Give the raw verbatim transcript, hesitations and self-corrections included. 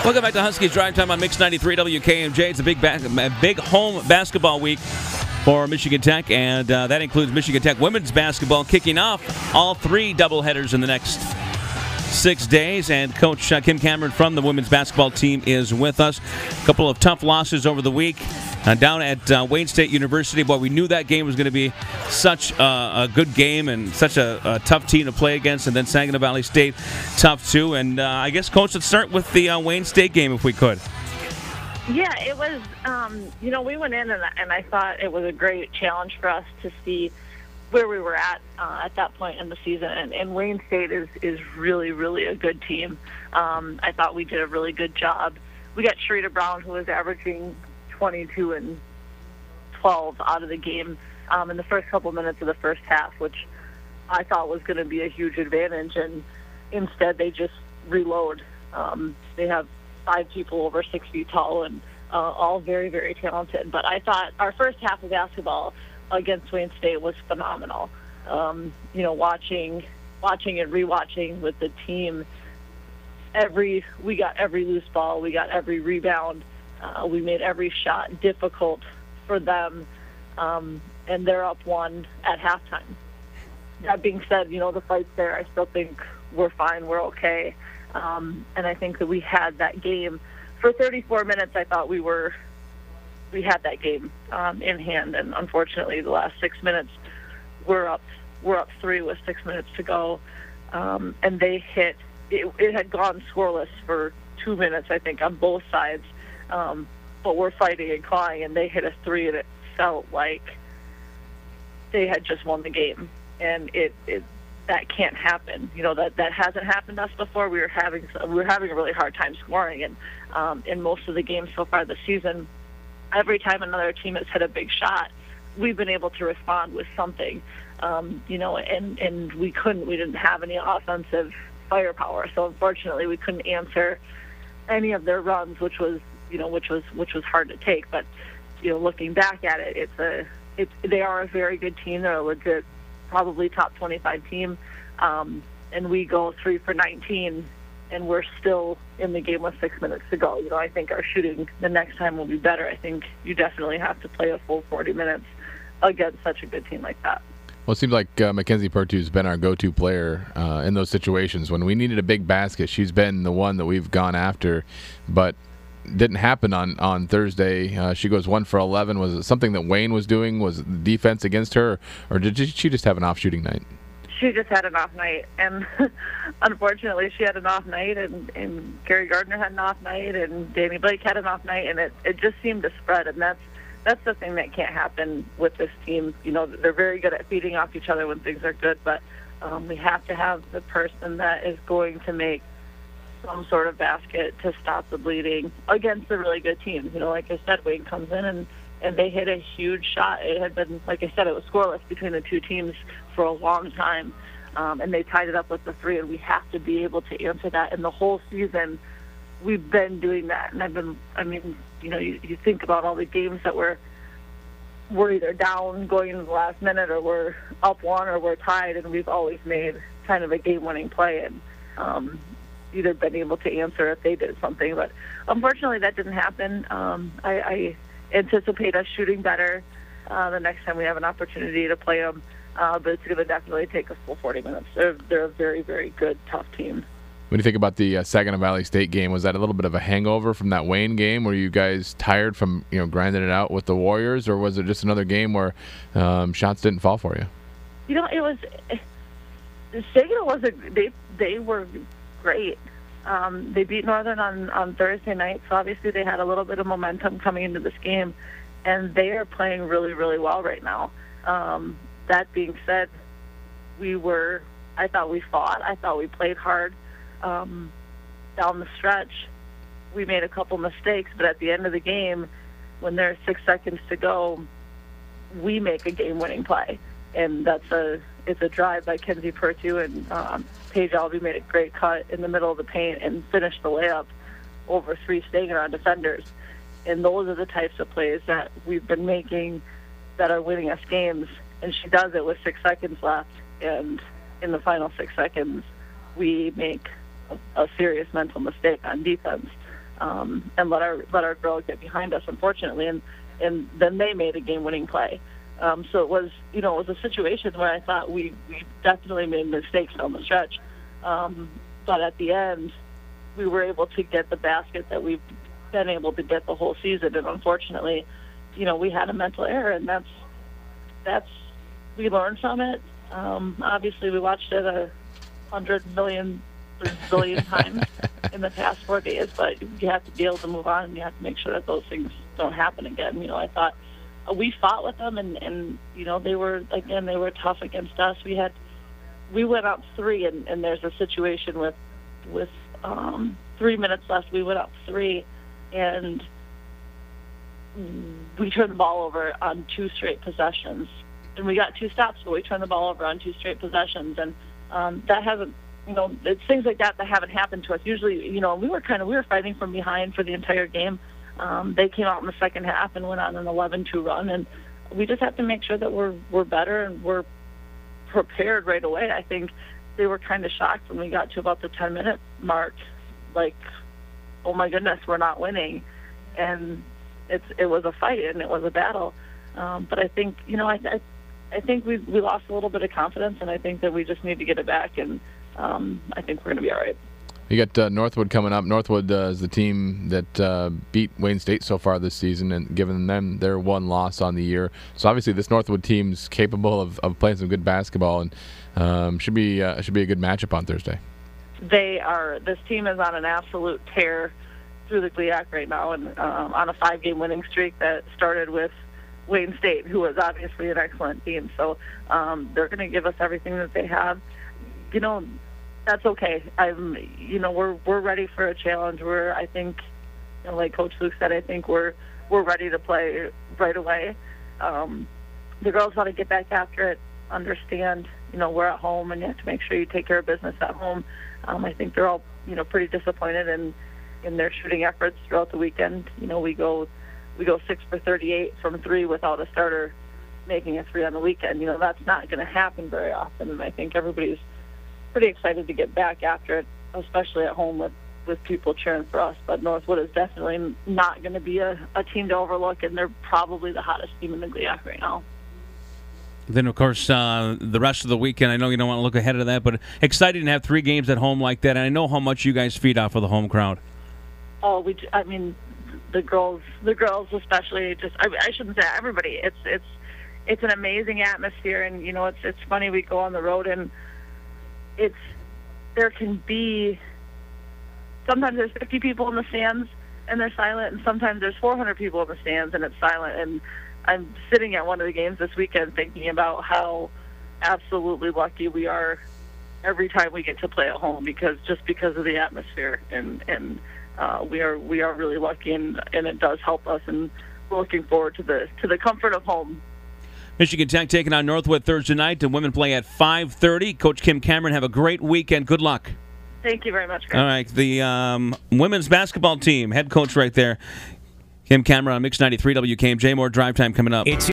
Welcome back to Huskies Drive Time on Mix ninety-three W K M J. It's a big, ba- a big home basketball week for Michigan Tech, and uh, that includes Michigan Tech women's basketball kicking off all three doubleheaders in the next six days. And Coach uh, Kim Cameron from the women's basketball team is with us. A couple of tough losses over the week. Uh, down at uh, Wayne State University, boy, we knew that game was going to be such uh, a good game and such a, a tough team to play against. And then Saginaw Valley State, tough too. And uh, I guess, Coach, let's start with the uh, Wayne State game if we could. Yeah, it was, um, you know, we went in and, and I thought it was a great challenge for us to see where we were at uh, at that point in the season. And, and Wayne State is, is really, really a good team. Um, I thought we did a really good job. We got Sharita Brown, who was averaging twenty-two and twelve out of the game um, in the first couple minutes of the first half, which I thought was going to be a huge advantage. And instead, they just reload. Um, they have five people over six feet tall and uh, all very, very talented. But I thought our first half of basketball against Wayne State was phenomenal. Um, you know, watching, watching and rewatching with the team. Every we got every loose ball, we got every rebound. Uh, we made every shot difficult for them, um, and they're up one at halftime. That being said, you know, the fight's there. I still think we're fine, we're okay. Um, and I think that we had that game. For thirty-four minutes, I thought we were, we had that game um, in hand, and unfortunately the last six minutes, we're up, we're up three with six minutes to go. Um, and they hit, it, it had gone scoreless for two minutes, I think, on both sides. Um, but we're fighting and clawing, and they hit a three, and it felt like they had just won the game. And it, it that can't happen. You know, that, that hasn't happened to us before. We were having we were having a really hard time scoring, and um, in most of the games so far this season, every time another team has hit a big shot, we've been able to respond with something. Um, you know, and and we couldn't. We didn't have any offensive firepower, so unfortunately, we couldn't answer any of their runs, which was. You know, which was which was hard to take, but you know, looking back at it, it's a it's they are a very good team. They're a legit, probably top twenty-five team, um, and we go three for nineteen, and we're still in the game with six minutes to go. You know, I think our shooting the next time will be better. I think you definitely have to play a full forty minutes against such a good team like that. Well, it seems like uh, Mackenzie Pertu's been our go-to player uh, in those situations when we needed a big basket. She's been the one that we've gone after, but. Didn't happen on, on Thursday. Uh, she goes one for eleven. Was it something that Wayne was doing? Was it defense against her, or did she just have an off shooting night? She just had an off night, and unfortunately, she had an off night, and, and Carrie Gardner had an off night, and Danny Blake had an off night, and it, it just seemed to spread, and that's that's the thing that can't happen with this team. You know, they're very good at feeding off each other when things are good, but um, we have to have the person that is going to make some sort of basket to stop the bleeding against a really good team. You know, like I said, Wayne comes in and, and they hit a huge shot. It had been, like I said, it was scoreless between the two teams for a long time, um, and they tied it up with the three, and we have to be able to answer that. And the whole season, we've been doing that. And I've been, I mean, you know, you, you think about all the games that we're, we're either down going into the last minute, or we're up one, or we're tied, and we've always made kind of a game-winning play. And, um, either been able to answer if they did something, but unfortunately that didn't happen. Um, I, I anticipate us shooting better uh, the next time we have an opportunity to play them, uh, but it's going to definitely take us full forty minutes. They're, they're a very, very good, tough team. When you think about the uh, Saginaw Valley State game, was that a little bit of a hangover from that Wayne game? Were you guys tired from you know grinding it out with the Warriors, or was it just another game where um, shots didn't fall for you? You know, it was Saginaw was a, they they were. great. Um, they beat Northern on, on Thursday night, so obviously they had a little bit of momentum coming into this game, and they are playing really, really well right now. Um, that being said, we were, I thought we fought. I thought we played hard um, down the stretch. We made a couple mistakes, but at the end of the game, when there's six seconds to go, we make a game-winning play. And that's a it's a drive by Kenzie Pertu, and um, Paige Albee made a great cut in the middle of the paint and finished the layup over three Saginaw defenders. And those are the types of plays that we've been making that are winning us games. And she does it with six seconds left, and in the final six seconds, we make a, a serious mental mistake on defense. um, and let our let our girls get behind us, unfortunately, and and then they made a game-winning play. Um, so it was, you know, it was a situation where I thought we, we definitely made mistakes on the stretch. Um, but at the end, we were able to get the basket that we've been able to get the whole season. And unfortunately, you know, we had a mental error, and that's, that's, we learned from it. Um, obviously, we watched it a hundred million, billion times in the past four days, but you have to be able to move on, and you have to make sure that those things don't happen again. You know, I thought, we fought with them, and, and you know, they were, again, they were tough against us. We had, we went up three, and, and there's a situation with, with um, three minutes left. We went up three, and we turned the ball over on two straight possessions. And we got two stops, but we turned the ball over on two straight possessions. And um, that hasn't, you know, it's things like that that haven't happened to us. Usually, you know, we were kind of, we were fighting from behind for the entire game. Um, they came out in the second half and went on an eleven two run, and we just have to make sure that we're we're better and we're prepared right away. I think they were kind of shocked when we got to about the ten minute mark, like, oh my goodness, we're not winning, and it's it was a fight and it was a battle. Um, but I think, you know, I I, I think we we lost a little bit of confidence, and I think that we just need to get it back, and um, I think we're going to be all right. You got uh, Northwood coming up. Northwood uh, is the team that uh, beat Wayne State so far this season, and given them their one loss on the year. So obviously, this Northwood team's capable of, of playing some good basketball, and um, should be uh, should be a good matchup on Thursday. They are. This team is on an absolute tear through the G L I A C right now, and um, on a five-game winning streak that started with Wayne State, who is obviously an excellent team. So um, they're going to give us everything that they have. You know, that's okay. I'm, you know, we're we're ready for a challenge. We're, I think, you know, like Coach Luke said, I think we're we're ready to play right away. Um, the girls want to get back after it. Understand, you know, we're at home, and you have to make sure you take care of business at home. Um, I think they're all, you know, pretty disappointed in in their shooting efforts throughout the weekend. You know, we go we go six for thirty-eight from three without a starter making a three on the weekend. You know, that's not going to happen very often, and I think everybody's pretty excited to get back after it, especially at home with, with people cheering for us. But Northwood is definitely not going to be a, a team to overlook, and they're probably the hottest team in the G L I A C right now. Then, of course, uh, the rest of the weekend, I know you don't want to look ahead of that, but exciting to have three games at home like that, and I know how much you guys feed off of the home crowd. Oh, we, I mean, the girls, the girls especially, just, I, I shouldn't say everybody. It's, it's, it's an amazing atmosphere, and, you know, it's, it's funny, we go on the road, and it's, there can be, sometimes there's fifty people in the stands and they're silent, and sometimes there's four hundred people in the stands and it's silent. And I'm sitting at one of the games this weekend thinking about how absolutely lucky we are every time we get to play at home, because just because of the atmosphere, and and uh, we are we are really lucky, and, and it does help us, and we're looking forward to the to the comfort of home. Michigan Tech taking on Northwood Thursday night, and women play at five thirty. Coach Kim Cameron, have a great weekend. Good luck. Thank you very much, guys. All right, the um, women's basketball team, head coach right there, Kim Cameron on Mix ninety-three W K M J. More drive time coming up. It's